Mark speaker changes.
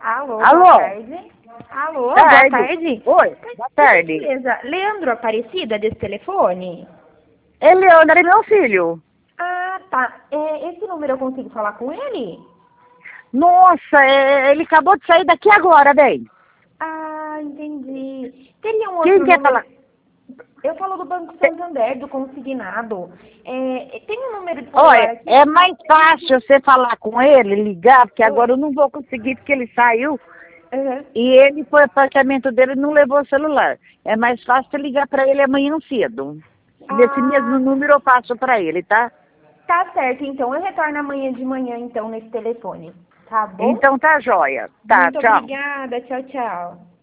Speaker 1: Alô,
Speaker 2: Alô?
Speaker 1: boa tarde. Alô, boa tarde.
Speaker 2: Oi, boa tarde.
Speaker 1: Beleza. Leandro Aparecida, desse telefone?
Speaker 2: Leandro é meu filho.
Speaker 1: Ah, tá. Esse número eu consigo falar com ele?
Speaker 2: Nossa, ele acabou de sair daqui agora, bem.
Speaker 1: Ah, entendi. Teria um
Speaker 2: Quem
Speaker 1: outro
Speaker 2: quer
Speaker 1: número?
Speaker 2: falar?
Speaker 1: Eu falo do Banco Santander, do consignado. Tem um número de celular
Speaker 2: Olha,
Speaker 1: aqui?
Speaker 2: é mais fácil você falar com ele, ligar, porque agora eu não vou conseguir, porque ele saiu
Speaker 1: Uhum.
Speaker 2: e ele foi ao apartamento dele e não levou o celular. É mais fácil você ligar para ele amanhã cedo. Nesse mesmo
Speaker 1: Ah,
Speaker 2: número eu passo para ele, tá?
Speaker 1: tá certo. Então, eu retorno amanhã de manhã, então, nesse telefone. Tá bom?
Speaker 2: Então tá jóia. Tá,
Speaker 1: Muito
Speaker 2: tchau.
Speaker 1: obrigada. Tchau, tchau.